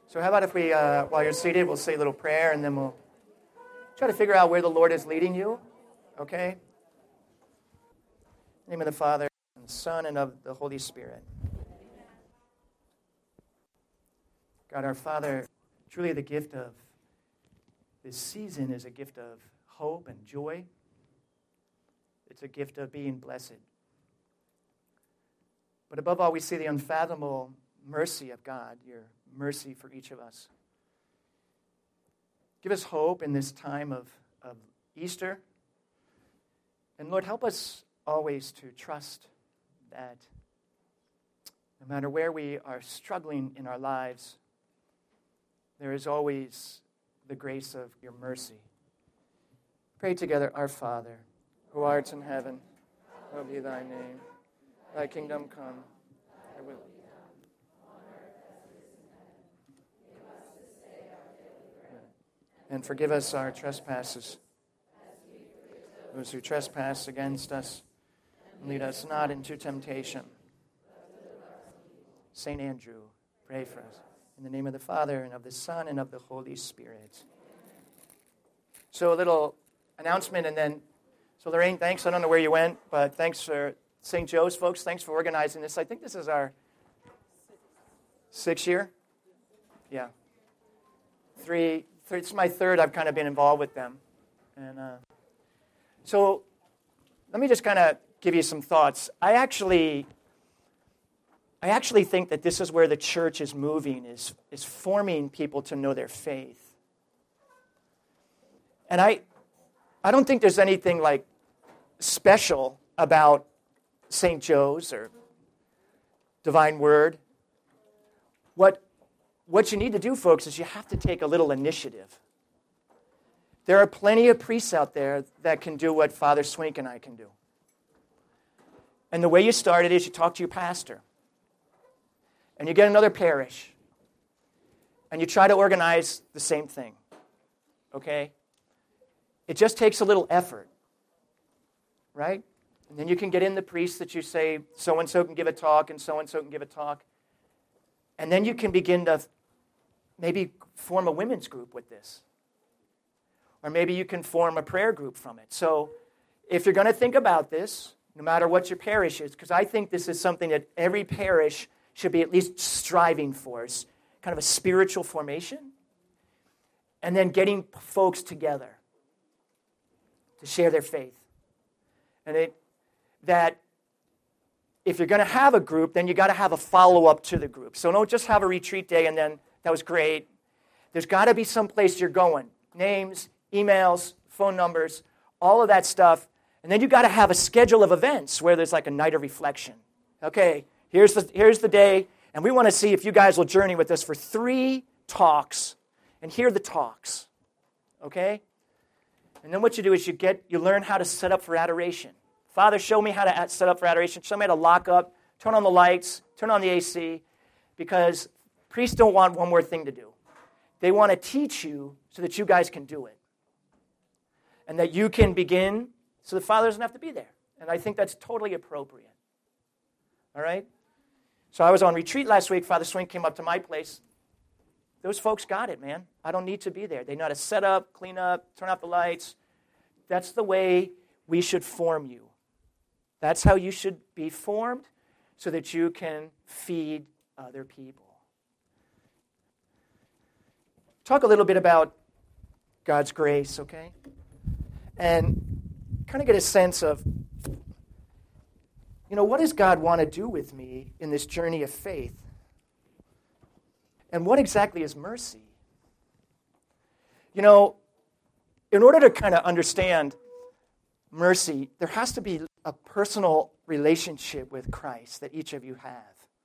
So how about if we, while you're seated, we'll say a little prayer, and then we'll try to figure out where the Lord is leading you, okay? In the name of the Father, and the Son, and of the Holy Spirit. God, our Father, truly the gift of this season is a gift of hope and joy. It's a gift of being blessed. But above all, we see the unfathomable mercy of God, your mercy for each of us. Give us hope in this time of Easter. And Lord, help us always to trust that no matter where we are struggling in our lives, there is always the grace of your mercy. Pray together, our Father, who art in heaven, hallowed be thy name. Thy kingdom come, thy will be done, on earth as it is in heaven. Give us this day our daily bread. And forgive us our trespasses, as we forgive those who trespass against us. And lead us not into temptation. Saint Andrew, pray for us. In the name of the Father, and of the Son, and of the Holy Spirit. So a little announcement, and then, so Lorraine, thanks. I don't know where you went, but thanks for St. Joe's, folks. Thanks for organizing this. I think this is our 6th year. Yeah. It's my 3rd I've kind of been involved with them. And so let me just kind of give you some thoughts. I actually think that this is where the church is moving, is forming people to know their faith. And I don't think there's anything like special about St. Joe's or Divine Word. What you need to do, folks, is you have to take a little initiative. There are plenty of priests out there that can do what Father Swink and I can do. And the way you start it is you talk to your pastor. And you get another parish, and you try to organize the same thing, okay? It just takes a little effort, right? And then you can get in the priests that you say, so-and-so can give a talk, and so-and-so can give a talk. And then you can begin to maybe form a women's group with this. Or maybe you can form a prayer group from it. So if you're going to think about this, no matter what your parish is, because I think this is something that every parish should be at least striving for. It's kind of a spiritual formation. And then getting folks together to share their faith. And that if you're going to have a group, then you got to have a follow-up to the group. So don't just have a retreat day and then that was great. There's got to be some place you're going. Names, emails, phone numbers, all of that stuff. And then you got to have a schedule of events where there's like a night of reflection. Okay, here's the day, and we want to see if you guys will journey with us for 3 talks, and hear the talks, okay? And then what you do is you learn how to set up for adoration. Father, show me how to set up for adoration. Show me how to lock up, turn on the lights, turn on the AC, because priests don't want one more thing to do. They want to teach you so that you guys can do it, and that you can begin so the Father doesn't have to be there. And I think that's totally appropriate. All right? So I was on retreat last week. Father Swink came up to my place. Those folks got it, man. I don't need to be there. They know how to set up, clean up, turn off the lights. That's the way we should form you. That's how you should be formed so that you can feed other people. Talk a little bit about God's grace, okay? And kind of get a sense of, what does God want to do with me in this journey of faith? And what exactly is mercy? In order to kind of understand mercy, there has to be a personal relationship with Christ that each of you have.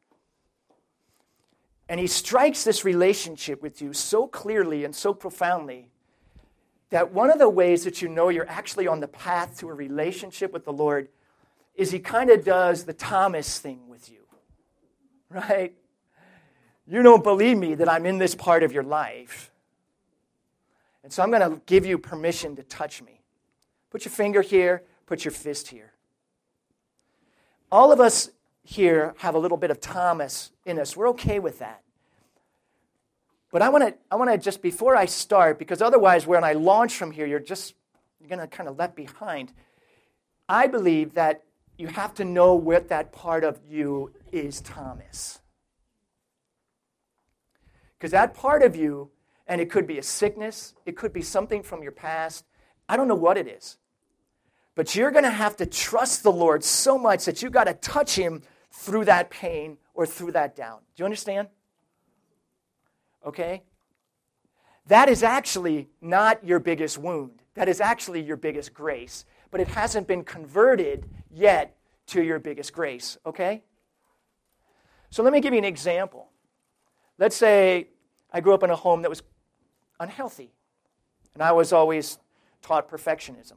And he strikes this relationship with you so clearly and so profoundly that one of the ways that you know you're actually on the path to a relationship with the Lord is he kind of does the Thomas thing with you, right? You don't believe me that I'm in this part of your life. And so I'm going to give you permission to touch me. Put your finger here, put your fist here. All of us here have a little bit of Thomas in us. We're okay with that. But I want to just, before I start, because otherwise when I launch from here, you're going to kind of left behind. I believe that you have to know what that part of you is, Thomas. Because that part of you, and it could be a sickness, it could be something from your past, I don't know what it is. But you're going to have to trust the Lord so much that you've got to touch Him through that pain or through that doubt. Do you understand? Okay? That is actually not your biggest wound. That is actually your biggest grace. But it hasn't been converted yet to your biggest grace. Okay? So let me give you an example. Let's say I grew up in a home that was unhealthy. And I was always taught perfectionism.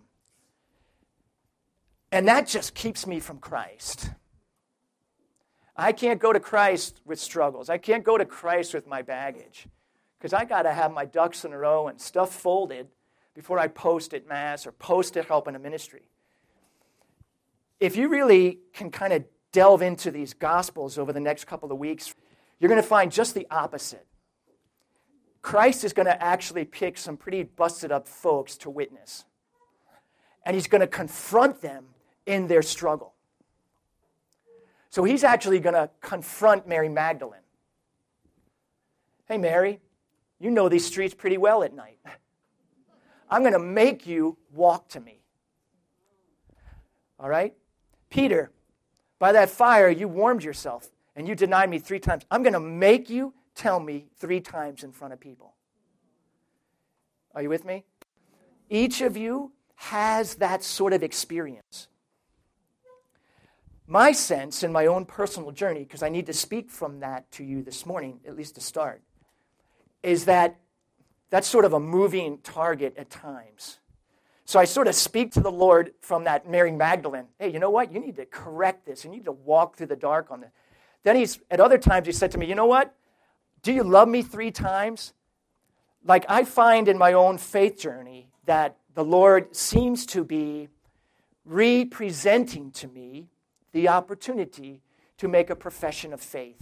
And that just keeps me from Christ. I can't go to Christ with struggles. I can't go to Christ with my baggage. Because I got to have my ducks in a row and stuff folded before I post at Mass or post at Help in a Ministry. If you really can kind of delve into these Gospels over the next couple of weeks, you're going to find just the opposite. Christ is going to actually pick some pretty busted up folks to witness. And He's going to confront them in their struggle. So He's actually going to confront Mary Magdalene. Hey, Mary, you know these streets pretty well at night. I'm going to make you walk to me. All right? Peter, by that fire, you warmed yourself and you denied me 3 times. I'm going to make you tell me 3 times in front of people. Are you with me? Each of you has that sort of experience. My sense in my own personal journey, because I need to speak from that to you this morning, at least to start, is that that's sort of a moving target at times. So I sort of speak to the Lord from that Mary Magdalene. Hey, you know what? You need to correct this. You need to walk through the dark on this. Then at other times he said to me, you know what? Do you love me 3 times? Like I find in my own faith journey that the Lord seems to be representing to me the opportunity to make a profession of faith.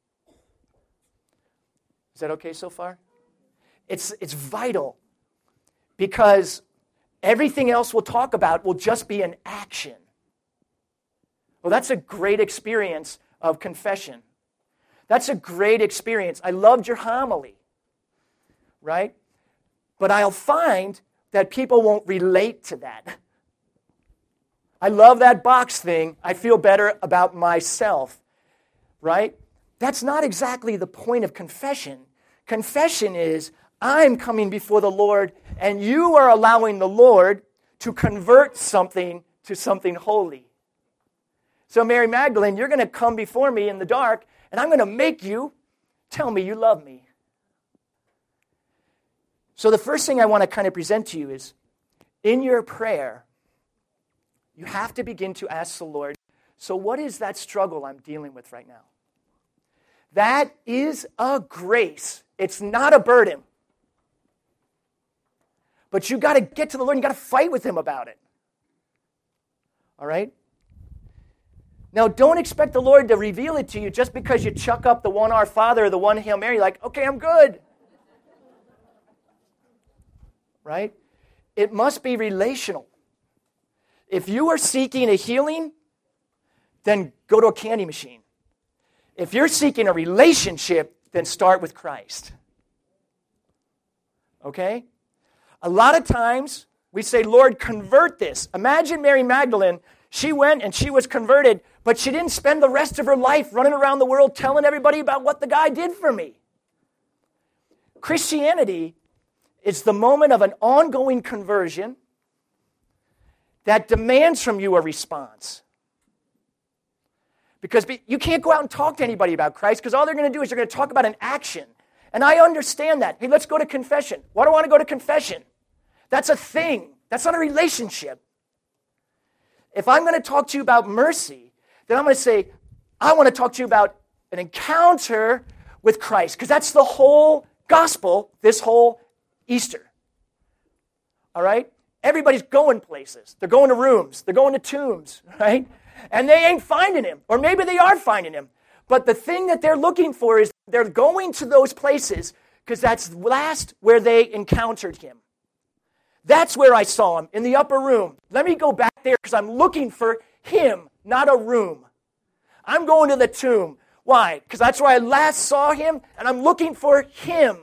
Is that okay so far? It's vital because everything else we'll talk about will just be an action. Well, that's a great experience of confession. That's a great experience. I loved your homily, right? But I'll find that people won't relate to that. I love that box thing. I feel better about myself, right? That's not exactly the point of confession. Confession is, I'm coming before the Lord, and you are allowing the Lord to convert something to something holy. So Mary Magdalene, you're going to come before me in the dark, and I'm going to make you tell me you love me. So the first thing I want to kind of present to you is, in your prayer, you have to begin to ask the Lord, so what is that struggle I'm dealing with right now? That is a grace. It's not a burden. But you got to get to the Lord and you got to fight with Him about it. All right? Now, don't expect the Lord to reveal it to you just because you chuck up the one Our Father or the one Hail Mary, like, okay, I'm good. Right? It must be relational. If you are seeking a healing, then go to a candy machine. If you're seeking a relationship, then start with Christ. Okay? A lot of times, we say, Lord, convert this. Imagine Mary Magdalene, she went and she was converted, but she didn't spend the rest of her life running around the world telling everybody about what the guy did for me. Christianity is the moment of an ongoing conversion that demands from you a response. Because you can't go out and talk to anybody about Christ because all they're going to do is they're going to talk about an action. And I understand that. Hey, let's go to confession. Why do I want to go to confession? That's a thing. That's not a relationship. If I'm going to talk to you about mercy, then I'm going to say, I want to talk to you about an encounter with Christ because that's the whole gospel, this whole Easter. All right? Everybody's going places. They're going to rooms. They're going to tombs, right? And they ain't finding Him. Or maybe they are finding Him. But the thing that they're looking for is they're going to those places because that's last where they encountered him. That's where I saw him, in the upper room. Let me go back there because I'm looking for him, not a room. I'm going to the tomb. Why? Because that's where I last saw him, and I'm looking for him.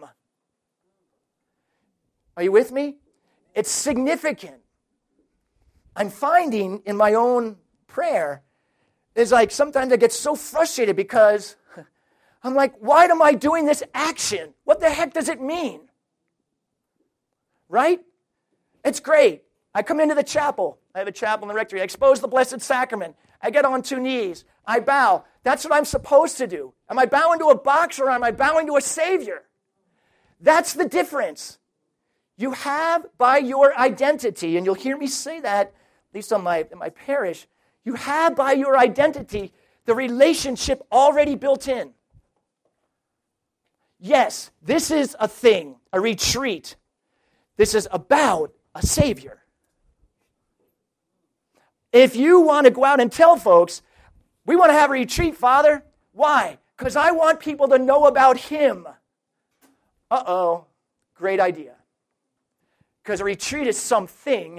Are you with me? It's significant. I'm finding in my own prayer, is like sometimes I get so frustrated because I'm like, why am I doing this action? What the heck does it mean? Right? It's great. I come into the chapel. I have a chapel in the rectory. I expose the Blessed Sacrament. I get on 2 knees. I bow. That's what I'm supposed to do. Am I bowing to a box or am I bowing to a Savior? That's the difference. You have by your identity, and you'll hear me say that, at least in my parish, you have by your identity the relationship already built in. Yes, this is a thing, a retreat. This is about a Savior. If you want to go out and tell folks, we want to have a retreat, Father. Why? Because I want people to know about Him. Uh-oh, great idea. Because a retreat is something.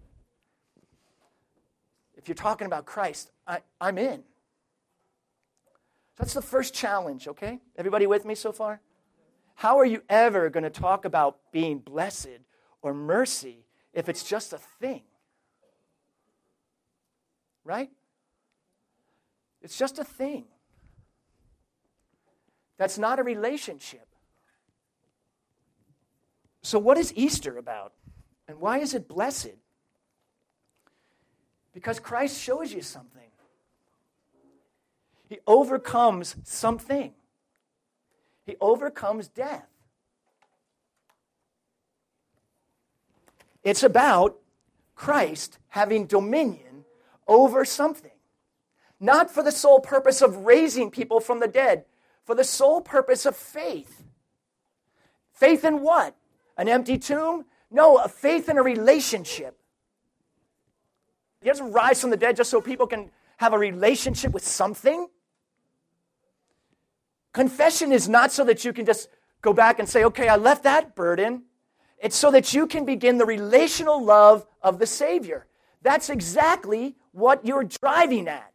If you're talking about Christ, I'm in. That's the first challenge, okay? Everybody with me so far? How are you ever going to talk about being blessed or mercy if it's just a thing? Right? It's just a thing. That's not a relationship. So what is Easter about? And why is it blessed? Because Christ shows you something. He overcomes something. He overcomes death. It's about Christ having dominion over something. Not for the sole purpose of raising people from the dead, for the sole purpose of faith. Faith in what? An empty tomb? No, a faith in a relationship. He doesn't rise from the dead just so people can have a relationship with something. Confession is not so that you can just go back and say, okay, I left that burden. It's so that you can begin the relational love of the Savior. That's exactly what you're driving at.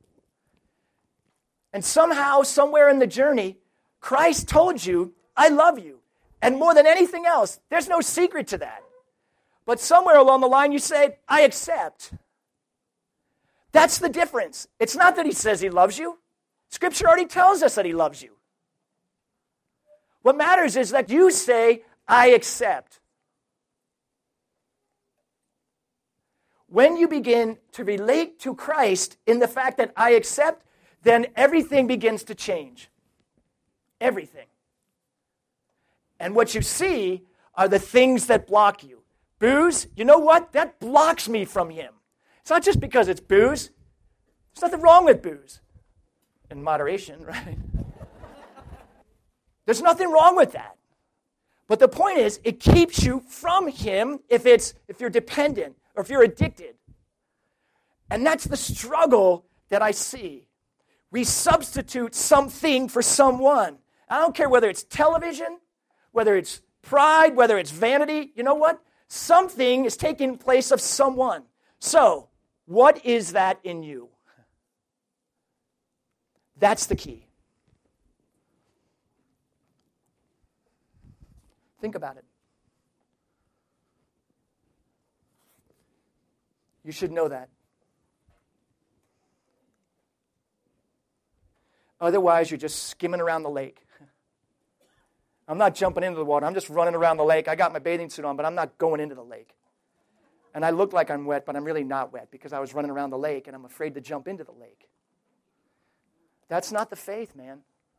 And somehow, somewhere in the journey, Christ told you, I love you. And more than anything else, there's no secret to that. But somewhere along the line, you say, I accept. That's the difference. It's not that He says He loves you. Scripture already tells us that He loves you. What matters is that you say, I accept. When you begin to relate to Christ in the fact that I accept, then everything begins to change. Everything. And what you see are the things that block you. Booze, you know what? That blocks me from Him. It's not just because it's booze. There's nothing wrong with booze. In moderation, right? There's nothing wrong with that. But the point is, it keeps you from Him if you're dependent or if you're addicted. And that's the struggle that I see. We substitute something for someone. I don't care whether it's television, whether it's pride, whether it's vanity. You know what? Something is taking place of someone. So, what is that in you? That's the key. Think about it. You should know that. Otherwise, you're just skimming around the lake. I'm not jumping into the water. I'm just running around the lake. I got my bathing suit on, but I'm not going into the lake. And I look like I'm wet, but I'm really not wet because I was running around the lake and I'm afraid to jump into the lake. That's not the faith, man.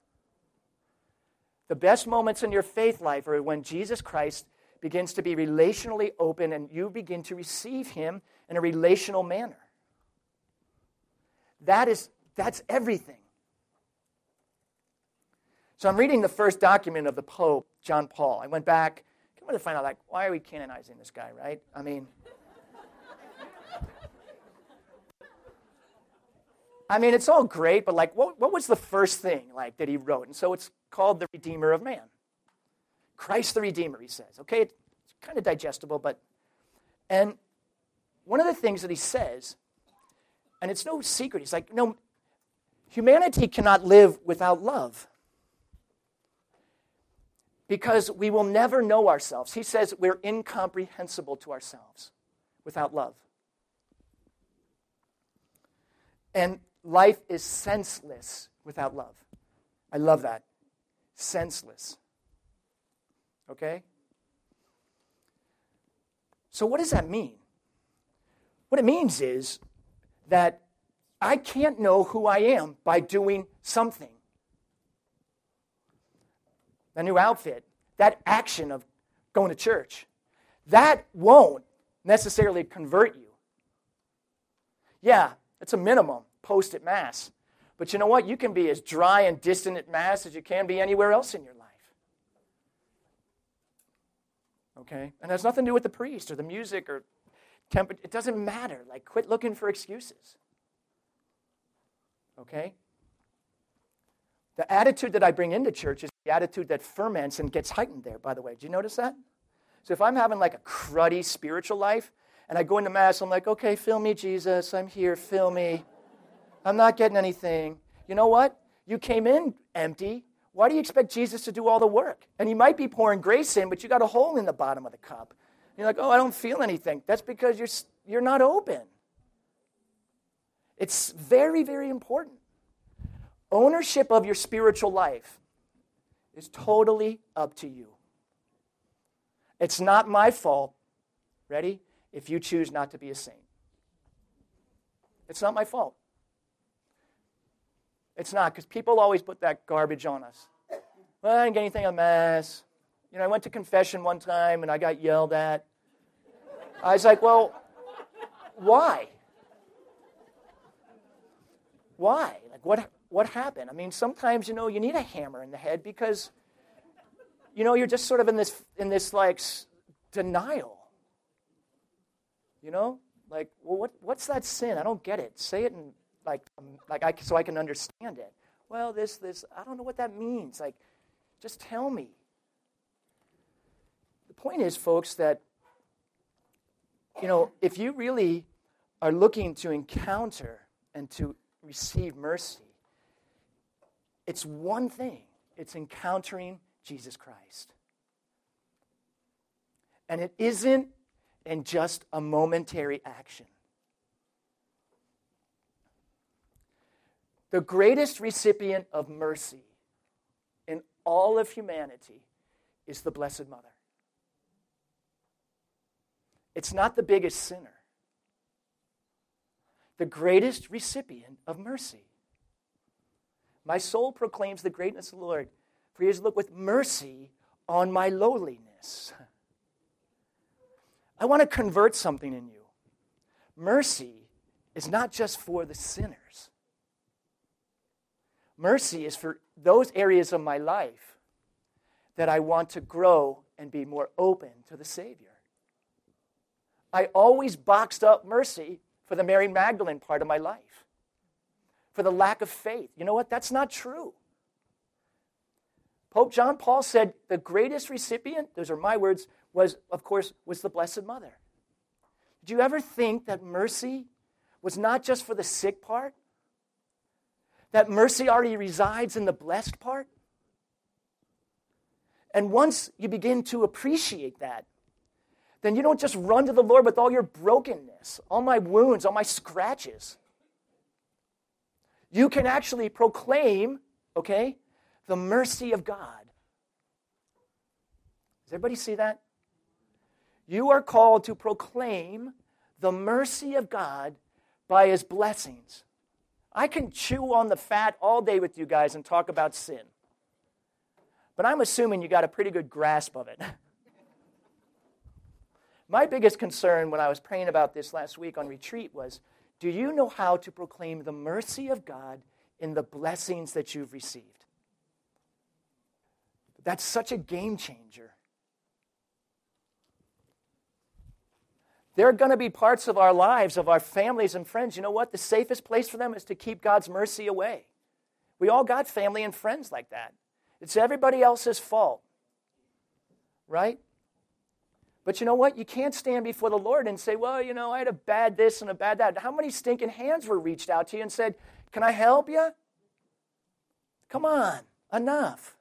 The best moments in your faith life are when Jesus Christ begins to be relationally open and you begin to receive Him in a relational manner. That's everything. So I'm reading the first document of the Pope, John Paul. I went back, I wanted to find out, like, why are we canonizing this guy, right? I mean, it's all great, but like, what was the first thing like that he wrote? And so it's called The Redeemer of Man. Christ the Redeemer, he says. Okay, it's kind of digestible, and one of the things that he says, and it's no secret, he's like, no, humanity cannot live without love because we will never know ourselves. He says we're incomprehensible to ourselves without love. And life is senseless without love. I love that. Senseless. Okay? So what does that mean? What it means is that I can't know who I am by doing something. A new outfit, that action of going to church, that won't necessarily convert you. Yeah, it's a minimum, post at Mass. But you know what? You can be as dry and distant at Mass as you can be anywhere else in your life. Okay? And it has nothing to do with the priest or the music or temper. It doesn't matter. Like, quit looking for excuses. Okay? The attitude that I bring into church is the attitude that ferments and gets heightened there, by the way. Do you notice that? So if I'm having like a cruddy spiritual life, and I go into Mass, I'm like, okay, fill me, Jesus. I'm here, fill me. I'm not getting anything. You know what? You came in empty. Why do you expect Jesus to do all the work? And he might be pouring grace in, but you got a hole in the bottom of the cup. You're like, oh, I don't feel anything. That's because you're not open. It's very, very important. Ownership of your spiritual life is totally up to you. It's not my fault, ready, if you choose not to be a saint. It's not my fault. It's not, because people always put that garbage on us. Well, I didn't get anything at Mass. You know, I went to confession one time and I got yelled at. I was like, well, why? Why? Like, what happened? I mean, sometimes, you know, you need a hammer in the head because, you know, you're just sort of in this like denial. You know? Like, well, what's that sin? I don't get it. Say it in so I can understand it. Well, this, I don't know what that means. Like, just tell me. The point is, folks, that, you know, if you really are looking to encounter and to receive mercy, it's one thing. It's encountering Jesus Christ. And it isn't in just a momentary action. The greatest recipient of mercy in all of humanity is the Blessed Mother. It's not the biggest sinner. The greatest recipient of mercy. My soul proclaims the greatness of the Lord, for he has looked with mercy on my lowliness. I want to convert something in you. Mercy is not just for the sinners. Mercy is for those areas of my life that I want to grow and be more open to the Savior. I always boxed up mercy for the Mary Magdalene part of my life, for the lack of faith. You know what? That's not true. Pope John Paul said the greatest recipient, those are my words, was the Blessed Mother. Did you ever think that mercy was not just for the sick part? That mercy already resides in the blessed part? And once you begin to appreciate that, then you don't just run to the Lord with all your brokenness, all my wounds, all my scratches. You can actually proclaim, okay, the mercy of God. Does everybody see that? You are called to proclaim the mercy of God by his blessings. I can chew on the fat all day with you guys and talk about sin. But I'm assuming you got a pretty good grasp of it. My biggest concern when I was praying about this last week on retreat was, do you know how to proclaim the mercy of God in the blessings that you've received? That's such a game changer. There are going to be parts of our lives, of our families and friends, you know what? The safest place for them is to keep God's mercy away. We all got family and friends like that. It's everybody else's fault. right? But you know what? You can't stand before the Lord and say, well, I had a bad this and a bad that. How many stinking hands were reached out to you and said, can I help you? Come on, enough.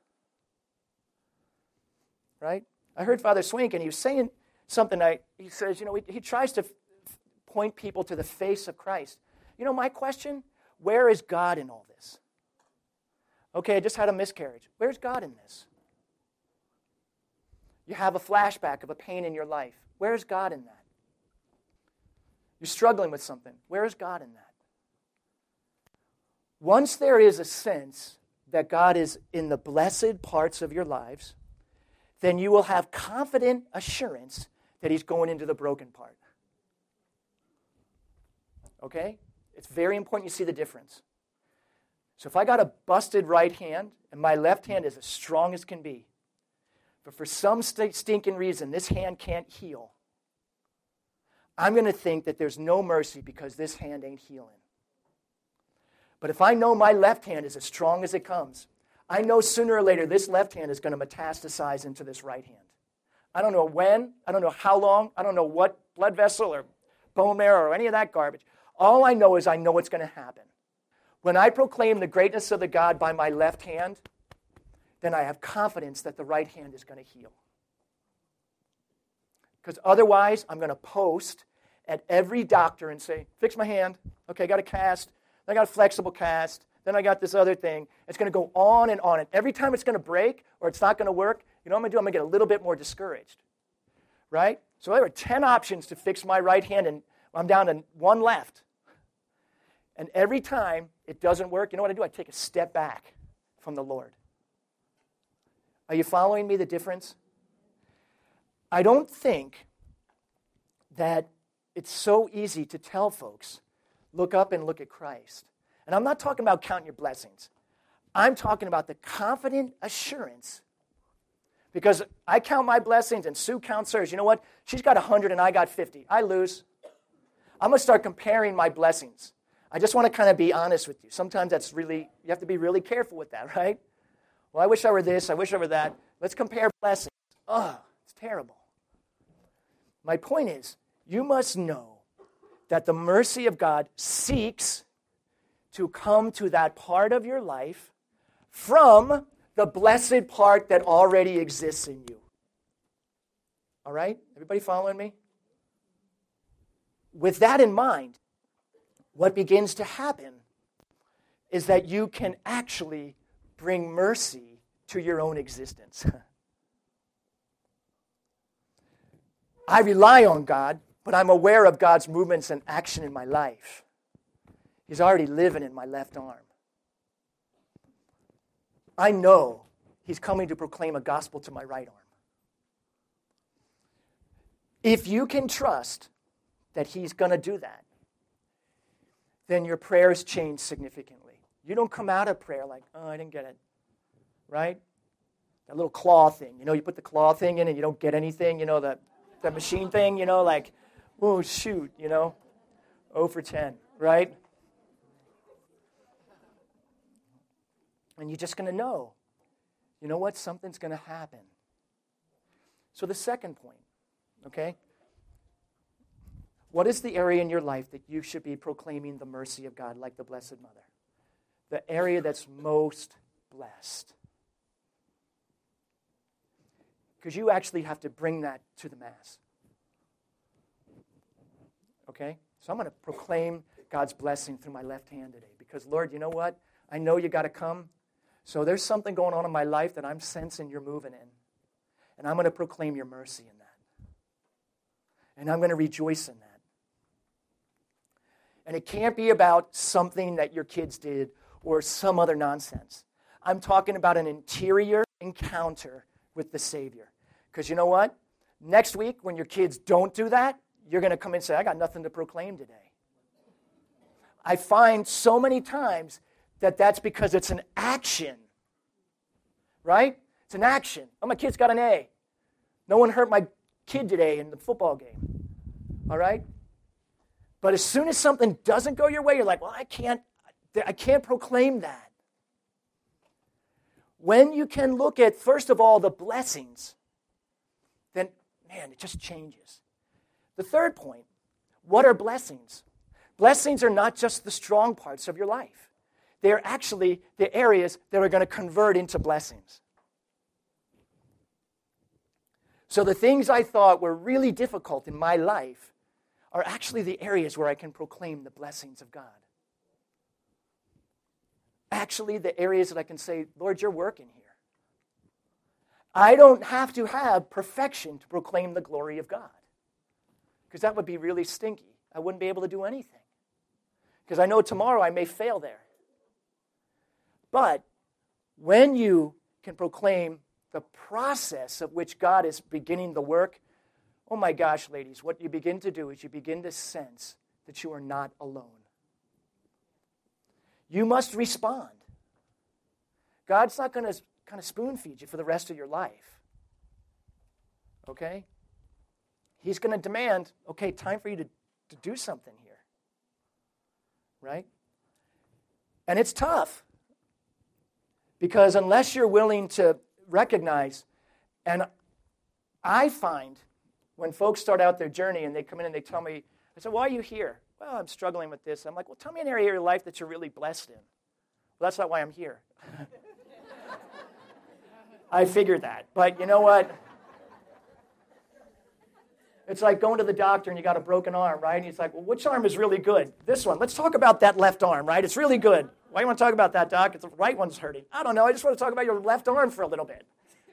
Right? I heard Father Swink, and he was saying something. He says, he tries to point people to the face of Christ. My question, where is God in all this? Okay, I just had a miscarriage. Where's God in this? You have a flashback of a pain in your life. Where's God in that? You're struggling with something. Where's God in that? Once there is a sense that God is in the blessed parts of your lives, then you will have confident assurance that He's going into the broken part. Okay? It's very important you see the difference. So if I got a busted right hand and my left hand is as strong as can be, but for some stinking reason this hand can't heal, I'm going to think that there's no mercy because this hand ain't healing. But if I know my left hand is as strong as it comes, I know sooner or later this left hand is going to metastasize into this right hand. I don't know when, I don't know how long, I don't know what blood vessel or bone marrow or any of that garbage. All I know is I know it's going to happen. When I proclaim the greatness of the God by my left hand, then I have confidence that the right hand is going to heal. Because otherwise, I'm going to post at every doctor and say, fix my hand. Okay, I got a cast. I got a flexible cast. Then I got this other thing. It's going to go on and on. And every time it's going to break or it's not going to work, you know what I'm going to do? I'm going to get a little bit more discouraged. Right? So there were 10 options to fix my right hand, and I'm down to one left. And every time it doesn't work, you know what I do? I take a step back from the Lord. Are you following me, the difference? I don't think that it's so easy to tell folks, look up and look at Christ. And I'm not talking about counting your blessings. I'm talking about the confident assurance. Because I count my blessings and Sue counts hers. You know what? She's got 100 and I got 50. I lose. I'm going to start comparing my blessings. I just want to kind of be honest with you. Sometimes you have to be really careful with that, right? Well, I wish I were this, I wish I were that. Let's compare blessings. Oh, it's terrible. My point is, you must know that the mercy of God seeks to come to that part of your life from the blessed part that already exists in you. All right? Everybody following me? With that in mind, what begins to happen is that you can actually bring mercy to your own existence. I rely on God, but I'm aware of God's movements and action in my life. He's already living in my left arm. I know He's coming to proclaim a gospel to my right arm. If you can trust that He's going to do that, then your prayers change significantly. You don't come out of prayer like, oh, I didn't get it, right? That little claw thing. You put the claw thing in and you don't get anything. That machine thing, like, oh, shoot, 0 for 10, right? And you're just going to know, you know what? Something's going to happen. So the second point, okay? What is the area in your life that you should be proclaiming the mercy of God like the Blessed Mother? The area that's most blessed. Because you actually have to bring that to the Mass. Okay? So I'm going to proclaim God's blessing through my left hand today. Because, Lord, you know what? I know you got to come. So there's something going on in my life that I'm sensing you're moving in. And I'm going to proclaim your mercy in that. And I'm going to rejoice in that. And it can't be about something that your kids did or some other nonsense. I'm talking about an interior encounter with the Savior. Because you know what? Next week, when your kids don't do that, you're going to come in and say, I got nothing to proclaim today. I find so many times that that's because it's an action. Right? It's an action. Oh, my kid's got an A. No one hurt my kid today in the football game. All right? But as soon as something doesn't go your way, you're like, well, I can't proclaim that. When you can look at, first of all, the blessings, then, man, it just changes. The third point, what are blessings? Blessings are not just the strong parts of your life. They're actually the areas that are going to convert into blessings. So the things I thought were really difficult in my life are actually the areas where I can proclaim the blessings of God. Actually, the areas that I can say, Lord, you're working here. I don't have to have perfection to proclaim the glory of God. Because that would be really stinky. I wouldn't be able to do anything. Because I know tomorrow I may fail there. But when you can proclaim the process of which God is beginning the work, oh my gosh, ladies, what you begin to do is you begin to sense that you are not alone. You must respond. God's not going to kind of spoon feed you for the rest of your life. Okay? He's going to demand, okay, time for you to do something here. Right? And it's tough. Because unless you're willing to recognize, and I find when folks start out their journey and they come in and they tell me, I said, why are you here? Well, I'm struggling with this. I'm like, well, tell me an area of your life that you're really blessed in. Well, that's not why I'm here. I figured that. But you know what? It's like going to the doctor and you got a broken arm, right? And he's like, well, which arm is really good? This one. Let's talk about that left arm, right? It's really good. Why do you want to talk about that, doc? It's the right one's hurting. I don't know. I just want to talk about your left arm for a little bit.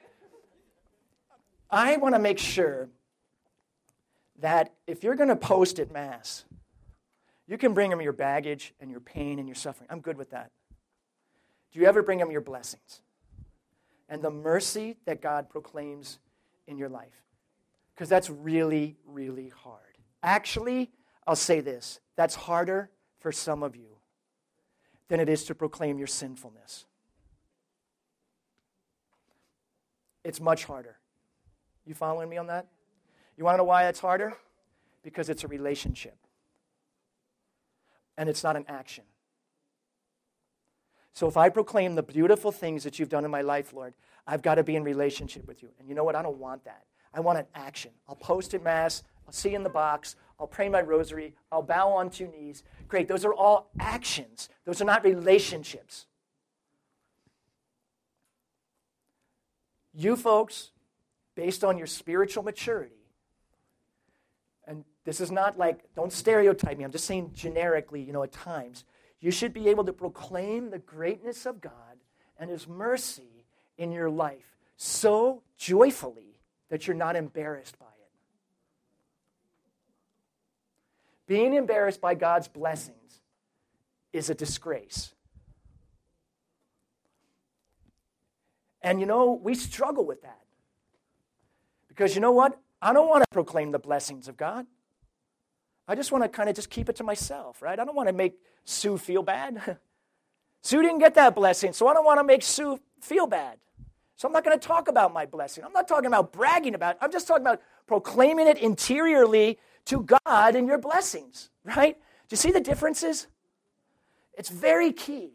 I want to make sure that if you're going to post at Mass, you can bring them your baggage and your pain and your suffering. I'm good with that. Do you ever bring them your blessings and the mercy that God proclaims in your life? Because that's really, really hard. Actually, I'll say this. That's harder for some of you than it is to proclaim your sinfulness. It's much harder. You following me on that? You want to know why it's harder? Because it's a relationship. And it's not an action. So if I proclaim the beautiful things that you've done in my life, Lord, I've got to be in relationship with you. And you know what? I don't want that. I want an action. I'll post at Mass. I'll see you in the box. I'll pray my rosary. I'll bow on 2 knees. Great. Those are all actions. Those are not relationships. You folks, based on your spiritual maturity, and this is not like, don't stereotype me. I'm just saying generically, at times, you should be able to proclaim the greatness of God and His mercy in your life so joyfully that you're not embarrassed by it. Being embarrassed by God's blessings is a disgrace. And we struggle with that. Because you know what? I don't want to proclaim the blessings of God. I just want to kind of just keep it to myself, right? I don't want to make Sue feel bad. Sue didn't get that blessing, so I don't want to make Sue feel bad. So I'm not going to talk about my blessing. I'm not talking about bragging about it. I'm just talking about proclaiming it interiorly to God and your blessings, right? Do you see the differences? It's very key.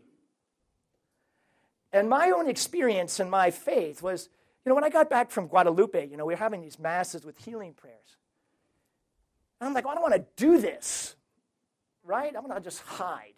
And my own experience in my faith was, when I got back from Guadalupe, we were having these masses with healing prayers. And I'm like, I don't want to do this, right? I'm going to just hide.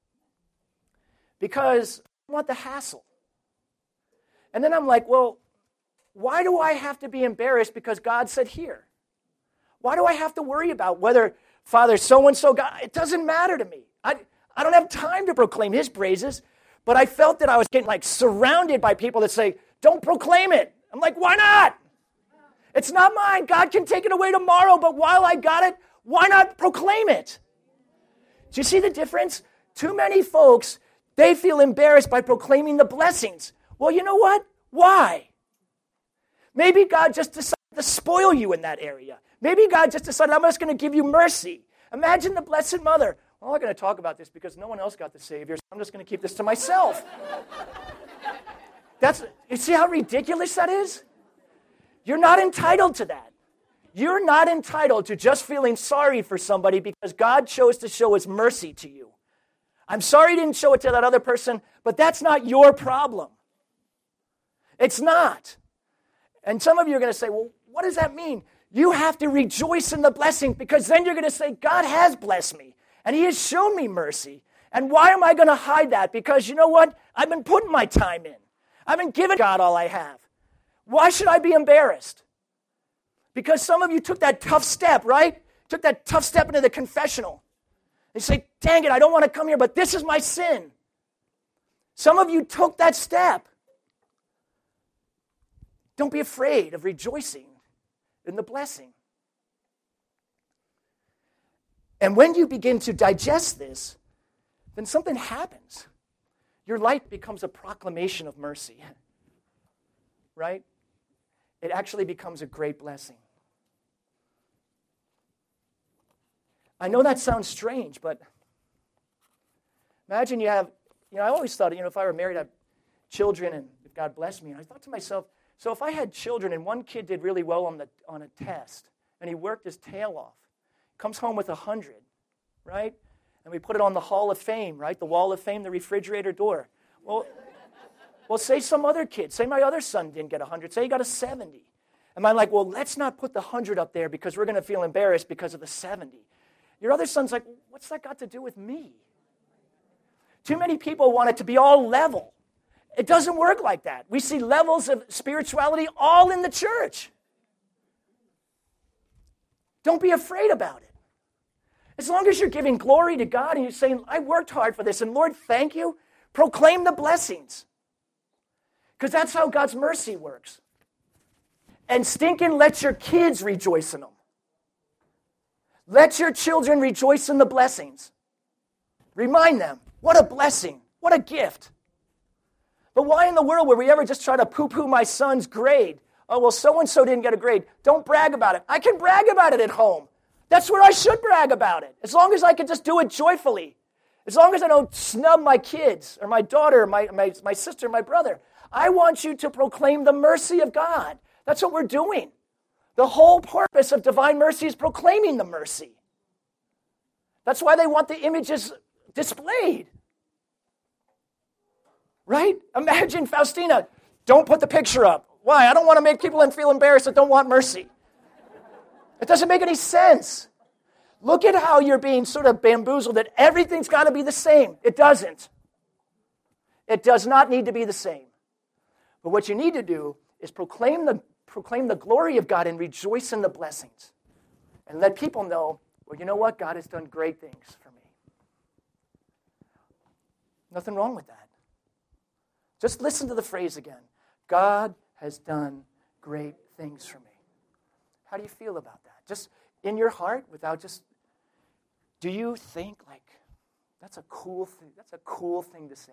Because I want the hassle. And then I'm like, well, why do I have to be embarrassed because God said here? Why do I have to worry about whether Father so-and-so God? It doesn't matter to me. I don't have time to proclaim His praises, but I felt that I was getting surrounded by people that say, don't proclaim it. I'm like, why not? It's not mine. God can take it away tomorrow, but while I got it, why not proclaim it? Do you see the difference? Too many folks, they feel embarrassed by proclaiming the blessings. Well, you know what? Why? Maybe God just decided to spoil you in that area. Maybe God just decided, I'm just going to give you mercy. Imagine the Blessed Mother. Well, I'm not going to talk about this because no one else got the Savior, so I'm just going to keep this to myself. You see how ridiculous that is? You're not entitled to that. You're not entitled to just feeling sorry for somebody because God chose to show His mercy to you. I'm sorry He didn't show it to that other person, but that's not your problem. It's not. And some of you are going to say, well, What does that mean? You have to rejoice in the blessing, because then you're going to say, God has blessed me and he has shown me mercy. And why am I going to hide that? Because you know what? I've been putting my time in. I've been giving God all I have. Why should I be embarrassed? Because some of you took that tough step, right? Took that tough step into the confessional. You say, dang it, I don't want to come here, but this is my sin. Some of you took that step. Don't be afraid of rejoicing in the blessing. And when you begin to digest this, then something happens. Your life becomes a proclamation of mercy, right? It actually becomes a great blessing. I know that sounds strange, but imagine you have, I always thought, if I were married, I'd have children, and if God blessed me, and I thought to myself, so if I had children and one kid did really well on a test, and he worked his tail off, comes home with 100, right? And we put it on the Hall of Fame, right? The Wall of Fame, the refrigerator door. Well, say some other kid, say my other son didn't get 100, say he got a 70. Am I like, well, let's not put the 100 up there because we're going to feel embarrassed because of the 70. Your other son's like, what's that got to do with me? Too many people want it to be all level. It doesn't work like that. We see levels of spirituality all in the church. Don't be afraid about it. As long as you're giving glory to God and you're saying, I worked hard for this, and Lord, thank you, proclaim the blessings. Because that's how God's mercy works. And stinking let your kids rejoice in them. Let your children rejoice in the blessings. Remind them, what a blessing, what a gift. But why in the world would we ever just try to poo-poo my son's grade? Oh, well, so-and-so didn't get a grade. Don't brag about it. I can brag about it at home. That's where I should brag about it. As long as I can just do it joyfully. As long as I don't snub my kids or my daughter, or my sister, my brother. I want you to proclaim the mercy of God. That's what we're doing. The whole purpose of divine mercy is proclaiming the mercy. That's why they want the images displayed. Right? Imagine Faustina, don't put the picture up. Why? I don't want to make people feel embarrassed that don't want mercy. It doesn't make any sense. Look at how you're being sort of bamboozled that everything's got to be the same. It doesn't. It does not need to be the same. But what you need to do is proclaim the glory of God and rejoice in the blessings. And let people know, well, you know what? God has done great things for me. Nothing wrong with that. Just listen to the phrase again. God has done great things for me. How do you feel about that? Just in your heart, without just, do you think like, that's a cool thing? That's a cool thing to say.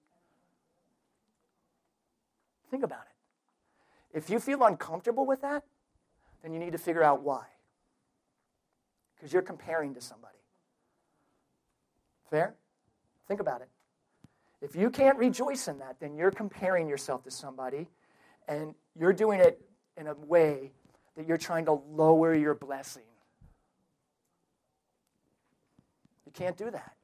Think about it. If you feel uncomfortable with that, then you need to figure out why. Because you're comparing to somebody. Fair? Think about it. If you can't rejoice in that, then you're comparing yourself to somebody, and you're doing it in a way that you're trying to lower your blessing. You can't do that.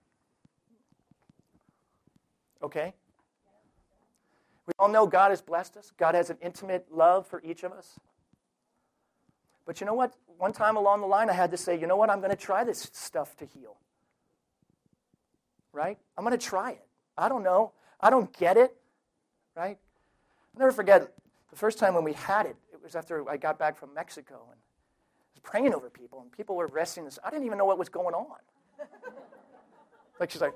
Okay? We all know God has blessed us. God has an intimate love for each of us. But you know what? One time along the line, I had to say, you know what? I'm going to try this stuff to heal. Right? I'm going to try it. I don't know. I don't get it. Right? I'll never forget the first time when we had it. It was after I got back from Mexico. And I was praying over people, and people were resting this. I didn't even know what was going on. Like, she's like,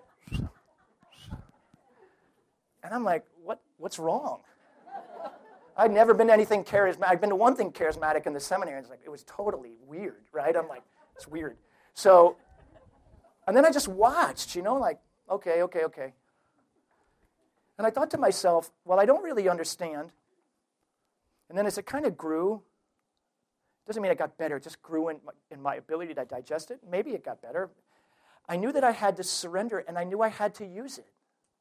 and I'm like, what's wrong? I'd never been to anything charismatic. I'd been to one thing charismatic in the seminary. And it was totally weird, right? I'm like, it's weird. So, and then I just watched, like, okay. And I thought to myself, well, I don't really understand. And then as it kind of grew, doesn't mean it got better. It just grew in my ability to digest it. Maybe it got better. I knew that I had to surrender, and I knew I had to use it.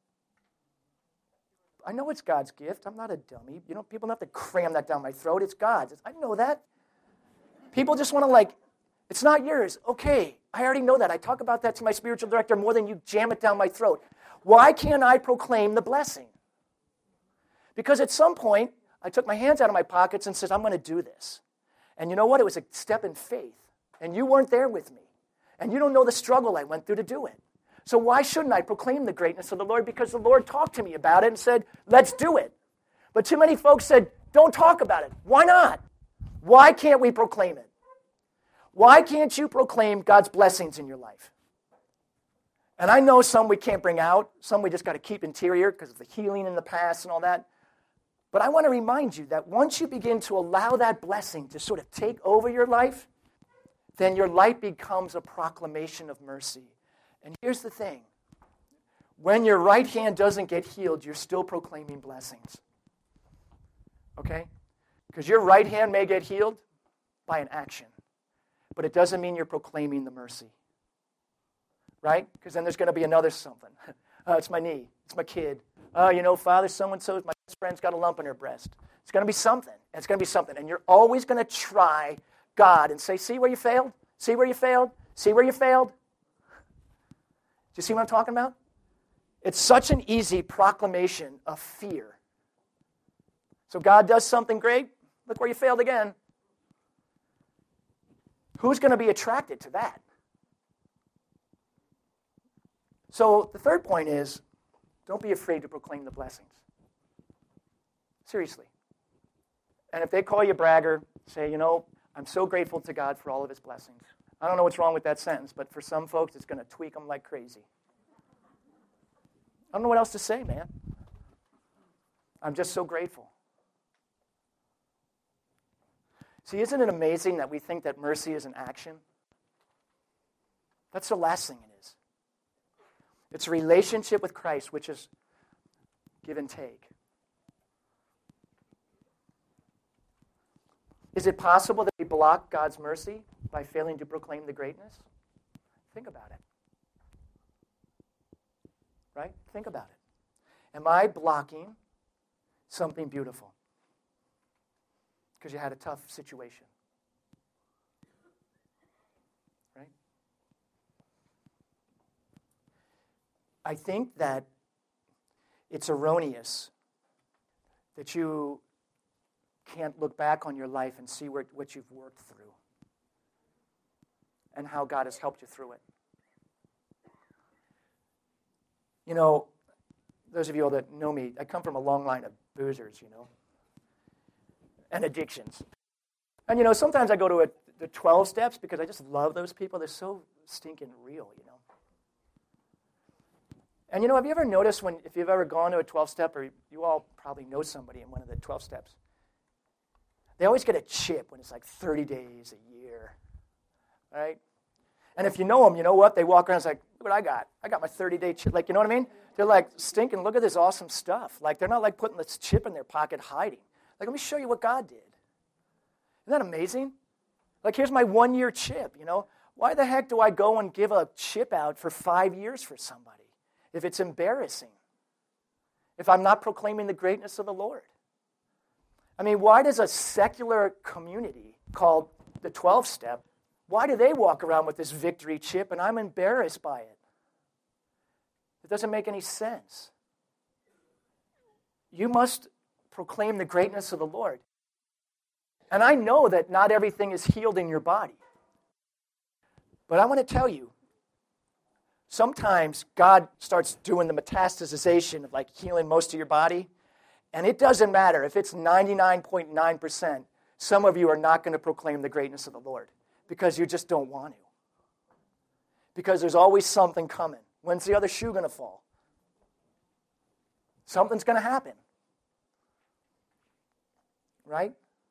I know it's God's gift. I'm not a dummy. People don't have to cram that down my throat. It's God's. I know that. People just want to it's not yours. Okay, I already know that. I talk about that to my spiritual director more than you jam it down my throat. Why can't I proclaim the blessing? Because at some point, I took my hands out of my pockets and said, I'm going to do this. And you know what? It was a step in faith. And you weren't there with me. And you don't know the struggle I went through to do it. So why shouldn't I proclaim the greatness of the Lord? Because the Lord talked to me about it and said, let's do it. But too many folks said, don't talk about it. Why not? Why can't we proclaim it? Why can't you proclaim God's blessings in your life? And I know some we can't bring out, some we just got to keep interior because of the healing in the past and all that. But I want to remind you that once you begin to allow that blessing to sort of take over your life, then your life becomes a proclamation of mercy. And here's the thing. When your right hand doesn't get healed, you're still proclaiming blessings. Okay? Because your right hand may get healed by an action, but it doesn't mean you're proclaiming the mercy. Right? Because then there's going to be another something. It's my knee. It's my kid. Father, so-and-so, my best friend's got a lump in her breast. It's going to be something. It's going to be something. And you're always going to try God and say, see where you failed? See where you failed? See where you failed? Do you see what I'm talking about? It's such an easy proclamation of fear. So God does something great. Look where you failed again. Who's going to be attracted to that? So the third point is, don't be afraid to proclaim the blessings. Seriously. And if they call you a bragger, say, I'm so grateful to God for all of his blessings. I don't know what's wrong with that sentence, but for some folks, it's going to tweak them like crazy. I don't know what else to say, man. I'm just so grateful. See, isn't it amazing that we think that mercy is an action? That's the last thing it is. It's a relationship with Christ, which is give and take. Is it possible that we block God's mercy by failing to proclaim the greatness? Think about it. Right? Think about it. Am I blocking something beautiful because you had a tough situation? Right? I think that it's erroneous that you can't look back on your life and see what you've worked through and how God has helped you through it. Those of you all that know me, I come from a long line of boozers, and addictions. And, sometimes I go to the 12 steps because I just love those people. They're so stinking real, And, have you ever noticed if you've ever gone to a 12-step, or you all probably know somebody in one of the 12 steps, they always get a chip when it's like 30 days, a year, right? And if you know them, you know what? They walk around and it's like, look what I got. I got my 30-day chip. Like, you know what I mean? They're like, stinking, look at this awesome stuff. Like, they're not like putting this chip in their pocket hiding. Like, let me show you what God did. Isn't that amazing? Like, here's my 1-year chip, Why the heck do I go and give a chip out for 5 years for somebody if it's embarrassing? If I'm not proclaiming the greatness of the Lord? I mean, why does a secular community called the 12-step, why do they walk around with this victory chip and I'm embarrassed by it? It doesn't make any sense. You must proclaim the greatness of the Lord. And I know that not everything is healed in your body. But I want to tell you, sometimes God starts doing the metastasization of like healing most of your body. And it doesn't matter if it's 99.9%. Some of you are not going to proclaim the greatness of the Lord because you just don't want to. Because there's always something coming. When's the other shoe going to fall? Something's going to happen. Right?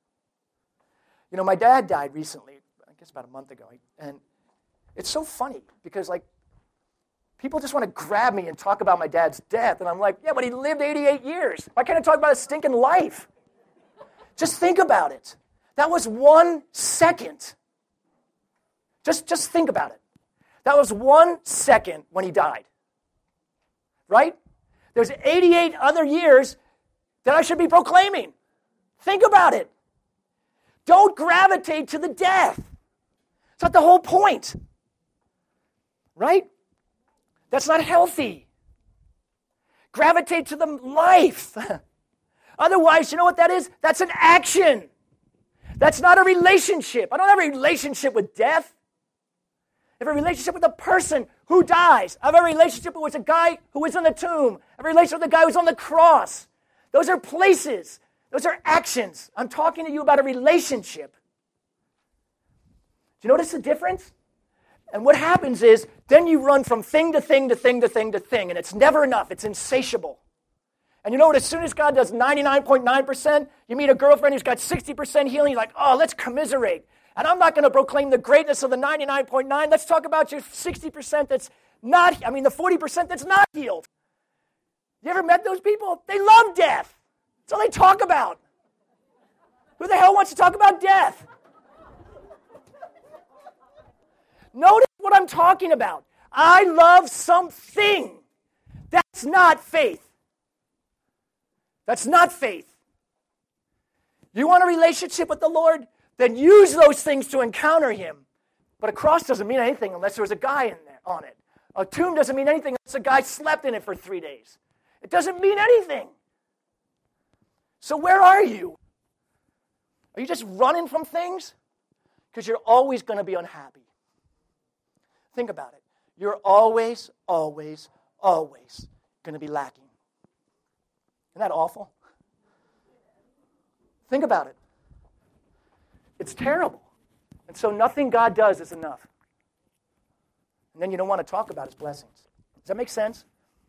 My dad died recently, I guess about a month ago. And it's so funny because, people just want to grab me and talk about my dad's death. And I'm like, yeah, but he lived 88 years. Why can't I talk about his stinking life? Just think about it. That was 1 second. Just think about it. That was 1 second when he died. Right? There's 88 other years that I should be proclaiming. Think about it. Don't gravitate to the death. It's not the whole point. Right? That's not healthy. Gravitate to the life. Otherwise, you know what that is? That's an action. That's not a relationship. I don't have a relationship with death. I have a relationship with a person who dies. I have a relationship with a guy who was in the tomb. I have a relationship with a guy who was on the cross. Those are places. Those are actions. I'm talking to you about a relationship. Do you notice the difference? And what happens is, then you run from thing to thing to thing to thing to thing, and it's never enough. It's insatiable. And you know what? As soon as God does 99.9%, you meet a girlfriend who's got 60% healing, you're like, oh, let's commiserate. And I'm not going to proclaim the greatness of the 99.9. Let's talk about your 60% that's not, the 40% that's not healed. You ever met those people? They love death. That's all they talk about. Who the hell wants to talk about death? Notice what I'm talking about. I love something. That's not faith. That's not faith. You want a relationship with the Lord? Then use those things to encounter Him. But a cross doesn't mean anything unless there was a guy in there on it. A tomb doesn't mean anything unless a guy slept in it for 3 days. It doesn't mean anything. So where are you? Are you just running from things? Because you're always going to be unhappy. Think about it. You're always, always, always going to be lacking. Isn't that awful? Think about it. It's terrible. And so nothing God does is enough. And then you don't want to talk about His blessings. Does that make sense?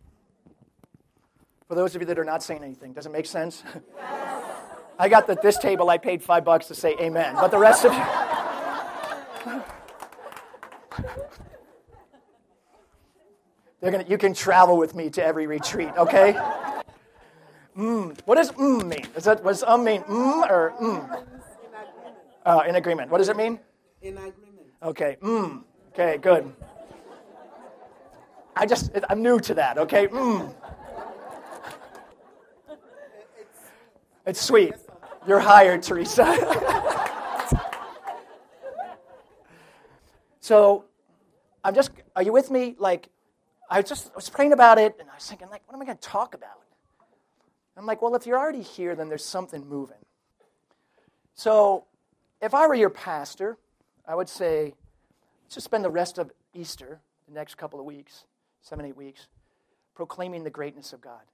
For those of you that are not saying anything, does it make sense? Yes. I got that this table I paid $5 to say amen. But the rest of you, you can travel with me to every retreat, okay? What does mean? What does mean? Or in agreement. What does it mean? In agreement. Okay. Okay, good. I'm new to that, okay? It's sweet. You're hired, Teresa. So, are you with me? Like, I was praying about it, and I was thinking, like, what am I going to talk about? I'm like, well, if you're already here, then there's something moving. So, if I were your pastor, I would say, let's just spend the rest of Easter, the next couple of weeks, 7-8 weeks, proclaiming the greatness of God.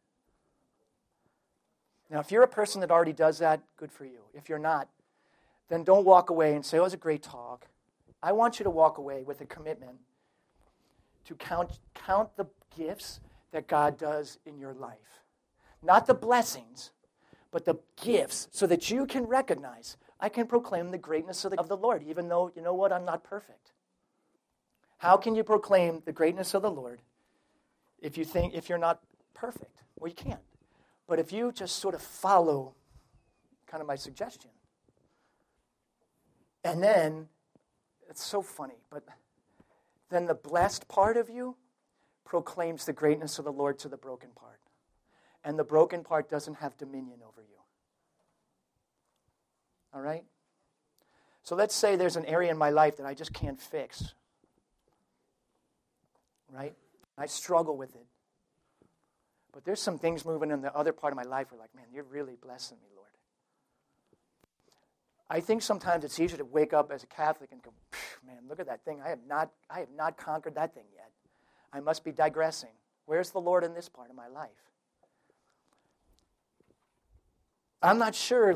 Now, if you're a person that already does that, good for you. If you're not, then don't walk away and say, oh, it was a great talk. I want you to walk away with a commitment to count the gifts that God does in your life. Not the blessings, but the gifts, so that you can recognize, I can proclaim the greatness of the Lord, even though, you know what, I'm not perfect. How can you proclaim the greatness of the Lord if you're not perfect? Well, you can't. But if you just sort of follow kind of my suggestion, and then, it's so funny, but then the blessed part of you proclaims the greatness of the Lord to the broken part. And the broken part doesn't have dominion over you. All right? So let's say there's an area in my life that I just can't fix. Right? I struggle with it. But there's some things moving in the other part of my life where like, man, you're really blessing me, Lord. I think sometimes it's easier to wake up as a Catholic and go, man, look at that thing. I have not conquered that thing yet. I must be digressing. Where's the Lord in this part of my life? I'm not sure,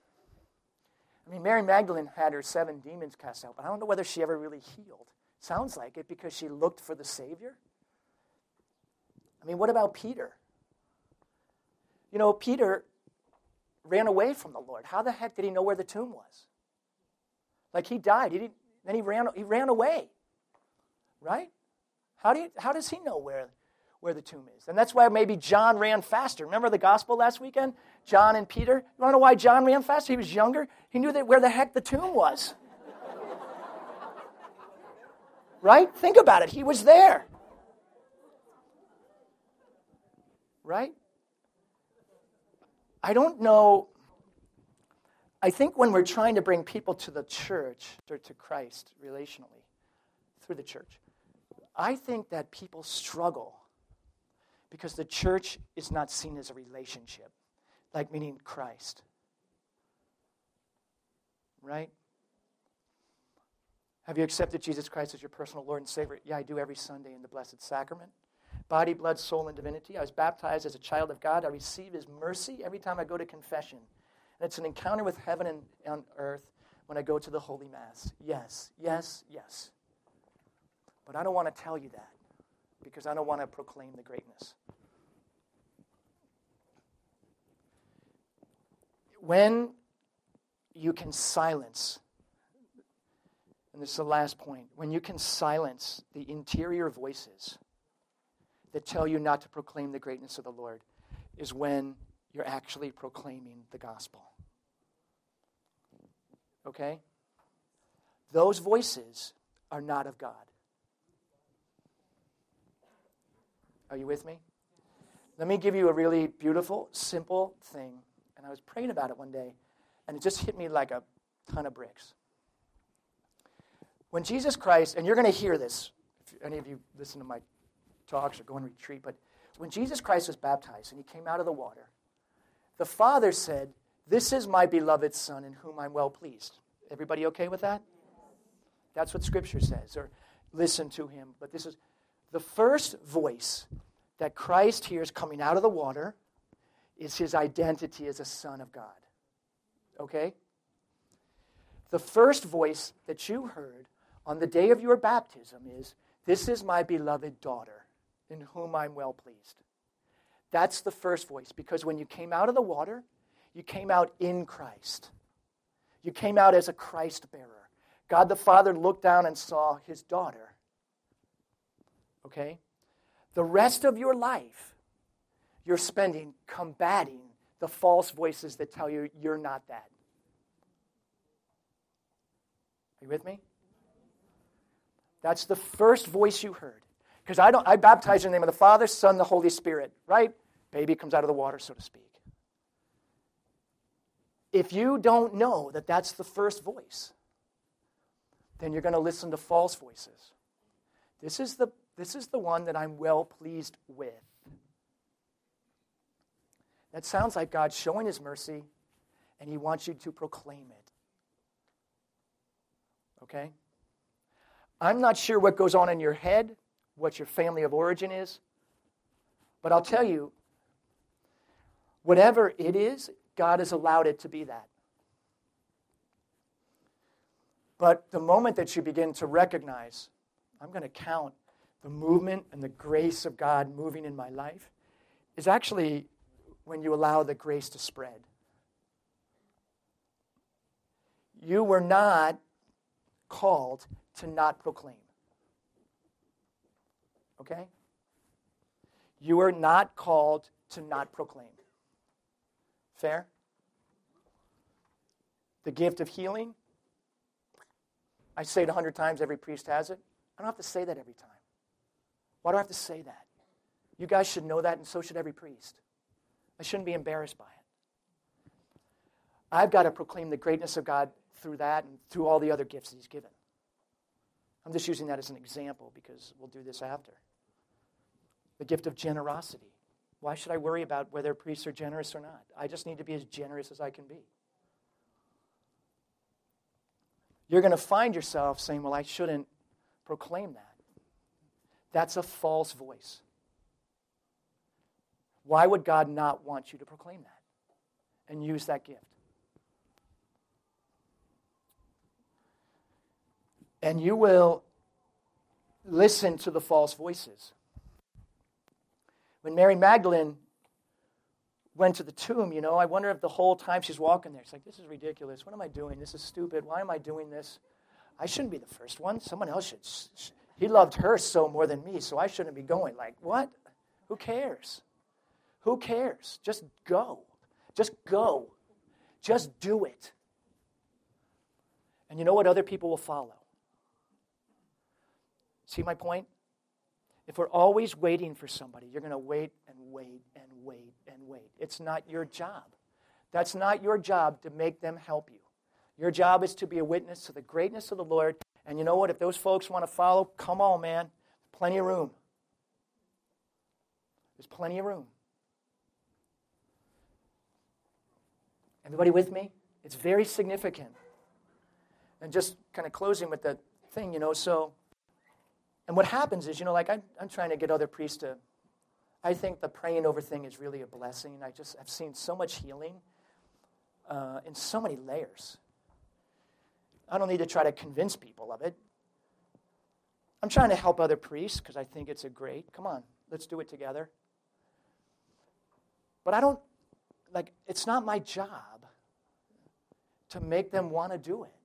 Mary Magdalene had her 7 demons cast out, but I don't know whether she ever really healed. Sounds like it because she looked for the Savior. What about Peter? Peter ran away from the Lord. How the heck did he know where the tomb was? Like he died. Then he ran away. Right? How does he know where the tomb is? And that's why maybe John ran faster. Remember the gospel last weekend? John and Peter. You want to know why John ran faster? He was younger. He knew where the heck the tomb was. Right? Think about it. He was there. Right? I don't know. I think when we're trying to bring people to the church or to Christ relationally through the church, I think that people struggle because the church is not seen as a relationship, like meaning Christ. right? Have you accepted Jesus Christ as your personal Lord and Savior? Yeah, I do every Sunday in the Blessed Sacrament. Body, blood, soul, and divinity. I was baptized as a child of God. I receive His mercy every time I go to confession. And it's an encounter with heaven and on earth when I go to the Holy Mass. Yes, yes, yes. But I don't want to tell you that because I don't want to proclaim the greatness. When you can silence, and this is the last point, when you can silence the interior voices that tell you not to proclaim the greatness of the Lord, is when you're actually proclaiming the gospel. Okay? Those voices are not of God. Are you with me? Let me give you a really beautiful, simple thing. And I was praying about it one day, and it just hit me like a ton of bricks. When Jesus Christ, and you're going to hear this, if any of you listen to my talks or go on retreat, but when Jesus Christ was baptized and He came out of the water, the Father said, "This is my beloved Son in whom I'm well pleased." Everybody okay with that? That's what Scripture says, or listen to Him. But this is the first voice that Christ hears coming out of the water is His identity as a Son of God. Okay? The first voice that you heard on the day of your baptism is, "This is my beloved daughter, in whom I'm well pleased." That's the first voice, because when you came out of the water, you came out in Christ. You came out as a Christ bearer. God the Father looked down and saw His daughter. Okay? The rest of your life, you're spending combating the false voices that tell you you're not that. Are you with me? That's the first voice you heard. Because I baptize in the name of the Father, Son, the Holy Spirit, right? Baby comes out of the water, so to speak. If you don't know that that's the first voice, then you're going to listen to false voices. This is the one that I'm well pleased with. That sounds like God showing His mercy, and He wants you to proclaim it. Okay? I'm not sure what goes on in your head, what your family of origin is, but I'll tell you, whatever it is, God has allowed it to be that. But the moment that you begin to recognize, I'm going to count the movement and the grace of God moving in my life, is actually when you allow the grace to spread. You were not called to not proclaim. Okay? You are not called to not proclaim. Fair? The gift of healing, I say it 100 times, every priest has it. I don't have to say that every time. Why do I have to say that? You guys should know that, and so should every priest. I shouldn't be embarrassed by it. I've got to proclaim the greatness of God through that and through all the other gifts that He's given. I'm just using that as an example because we'll do this after. The gift of generosity. Why should I worry about whether priests are generous or not? I just need to be as generous as I can be. You're going to find yourself saying, well, I shouldn't proclaim that. That's a false voice. Why would God not want you to proclaim that and use that gift? And you will listen to the false voices. When Mary Magdalene went to the tomb, I wonder if the whole time she's walking there, it's like, this is ridiculous. What am I doing? This is stupid. Why am I doing this? I shouldn't be the first one. Someone else should. He loved her so more than me, so I shouldn't be going. Like, what? Who cares? Who cares? Just go. Just go. Just do it. And you know what? Other people will follow. See my point? If we're always waiting for somebody, you're going to wait and wait and wait and wait. It's not your job. That's not your job to make them help you. Your job is to be a witness to the greatness of the Lord. And you know what? If those folks want to follow, come on, man. Plenty of room. There's plenty of room. Everybody with me? It's very significant. And just kind of closing with the thing, so, and what happens is, like I'm trying to get other priests to, I think the praying over thing is really a blessing. I've seen so much healing in so many layers. I don't need to try to convince people of it. I'm trying to help other priests because I think it's come on, let's do it together. But it's not my job to make them want to do it.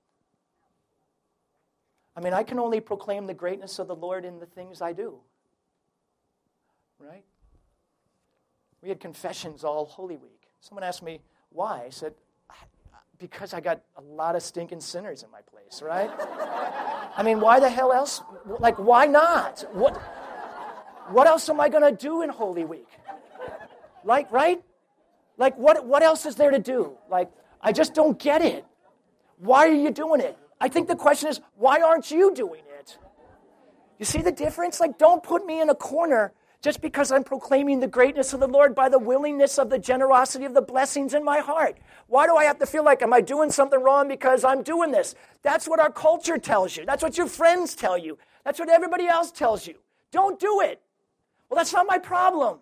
I mean, I can only proclaim the greatness of the Lord in the things I do. Right? We had confessions all Holy Week. Someone asked me why. I said, because I got a lot of stinking sinners in my place, right? I mean, why the hell else? Like, why not? What else am I going to do in Holy Week? Like, right? Like, what else is there to do? Like, I just don't get it. Why are you doing it? I think the question is, why aren't you doing it? You see the difference? Like, don't put me in a corner just because I'm proclaiming the greatness of the Lord by the willingness of the generosity of the blessings in my heart. Why do I have to feel like, am I doing something wrong because I'm doing this? That's what our culture tells you. That's what your friends tell you. That's what everybody else tells you. Don't do it. Well, that's not my problem.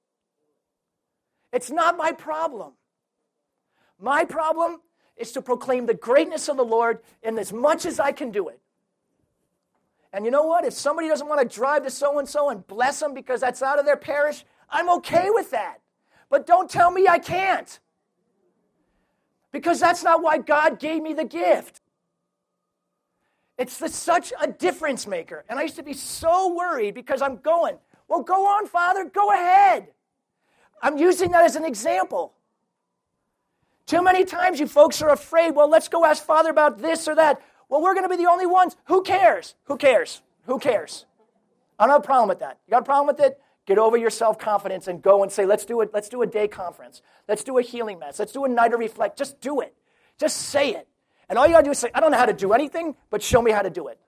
It's not my problem. My problem is to proclaim the greatness of the Lord in as much as I can do it. And you know what? If somebody doesn't want to drive to so-and-so and bless them because that's out of their parish, I'm okay with that. But don't tell me I can't. Because that's not why God gave me the gift. It's such a difference maker. And I used to be so worried because I'm going, well, go on, Father, go ahead. I'm using that as an example. Too many times you folks are afraid, well, let's go ask Father about this or that. Well, we're going to be the only ones. Who cares? Who cares? Who cares? I don't have a problem with that. You got a problem with it? Get over your self-confidence and go and say, let's do it. Let's do a day conference. Let's do a healing mess. Let's do a night of reflect. Just do it. Just say it. And all you got to do is say, I don't know how to do anything, but show me how to do it.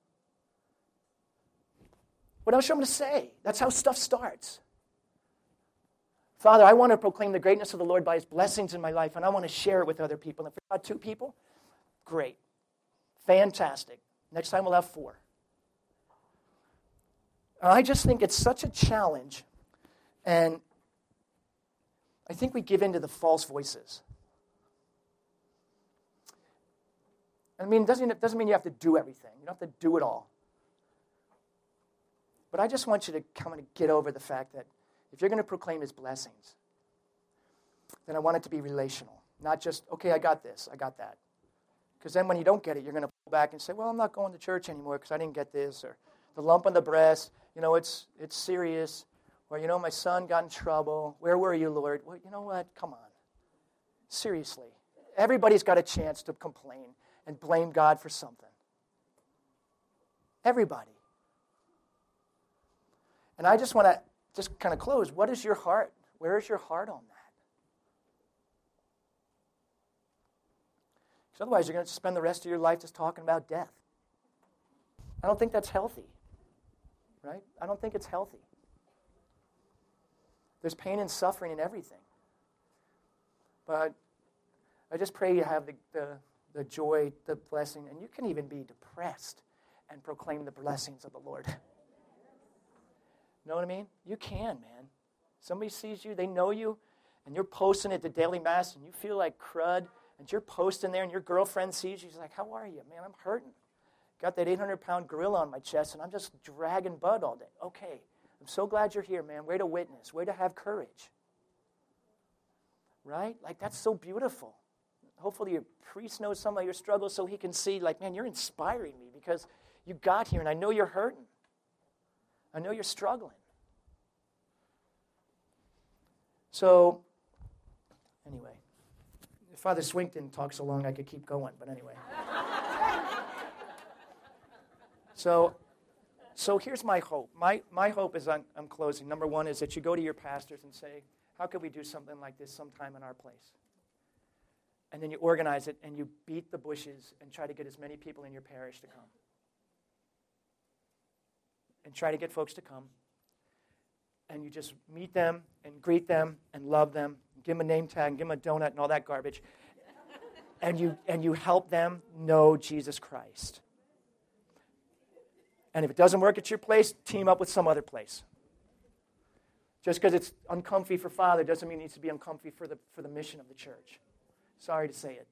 What else you want me to say? That's how stuff starts. Father, I want to proclaim the greatness of the Lord by His blessings in my life, and I want to share it with other people. And if we've got 2 people, great. Fantastic. Next time we'll have 4. I just think it's such a challenge, and I think we give in to the false voices. I mean, it doesn't mean you have to do everything. You don't have to do it all. But I just want you to kind of get over the fact that if you're going to proclaim His blessings, then I want it to be relational, not just, okay, I got this, I got that. Because then when you don't get it, you're going to pull back and say, well, I'm not going to church anymore because I didn't get this, or the lump on the breast, it's serious, or, my son got in trouble. Where were you, Lord? Well, you know what? Come on. Seriously. Everybody's got a chance to complain and blame God for something. Everybody. And I just want to just kind of close. What is your heart? Where is your heart on that? Because otherwise you're going to spend the rest of your life just talking about death. I don't think that's healthy. Right? I don't think it's healthy. There's pain and suffering in everything. But I just pray you have the joy, the blessing, and you can even be depressed and proclaim the blessings of the Lord. Know what I mean? You can, man. Somebody sees you, they know you, and you're posting at the daily mass, and you feel like crud, and you're posting there, and your girlfriend sees you. She's like, how are you? Man, I'm hurting. Got that 800-pound gorilla on my chest, and I'm just dragging Bud all day. Okay, I'm so glad you're here, man. Way to witness. Way to have courage. Right? Like, that's so beautiful. Hopefully your priest knows some of your struggles so he can see, like, man, you're inspiring me because you got here, and I know you're hurting. I know you're struggling. So, anyway, if Father Swink didn't talk so long, I could keep going, but anyway. So here's my hope. My hope is, I'm closing. Number one is that you go to your pastors and say, how could we do something like this sometime in our place? And then you organize it and you beat the bushes and try to get as many people in your parish to come. And try to get folks to come. And you just meet them and greet them and love them. And give them a name tag and give them a donut and all that garbage. and you help them know Jesus Christ. And if it doesn't work at your place, team up with some other place. Just because it's uncomfy for Father doesn't mean it needs to be uncomfy for the mission of the church. Sorry to say it.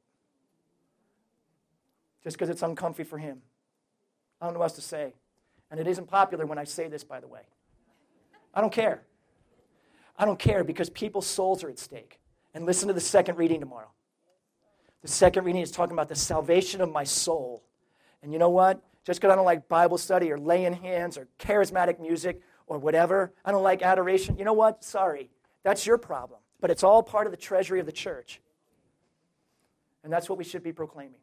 Just because it's uncomfy for him. I don't know what else to say. And it isn't popular when I say this, by the way. I don't care. I don't care because people's souls are at stake. And listen to the second reading tomorrow. The second reading is talking about the salvation of my soul. And you know what? Just because I don't like Bible study or laying hands or charismatic music or whatever, I don't like adoration. You know what? Sorry. That's your problem. But it's all part of the treasury of the church. And that's what we should be proclaiming.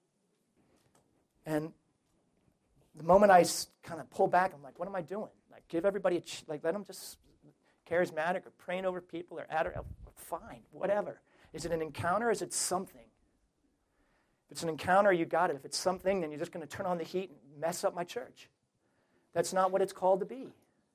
And the moment I kind of pull back, I'm like, what am I doing? Like, give everybody let them just charismatic or praying over people or fine, whatever. Is it an encounter or is it something? If it's an encounter, you got it. If it's something, then you're just going to turn on the heat and mess up my church. That's not what it's called to be.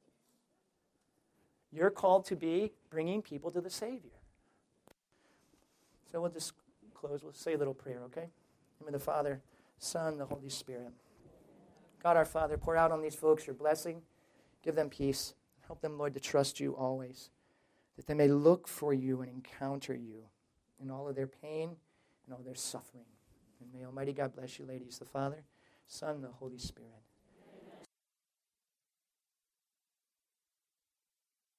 You're called to be bringing people to the Savior. So we'll just close. We'll say a little prayer, okay? In the name of the Father, Son, the Holy Spirit. God our Father, pour out on these folks your blessing. Give them peace. Help them, Lord, to trust you always. That they may look for you and encounter you in all of their pain and all their suffering. And may Almighty God bless you, ladies, the Father, Son, the Holy Spirit.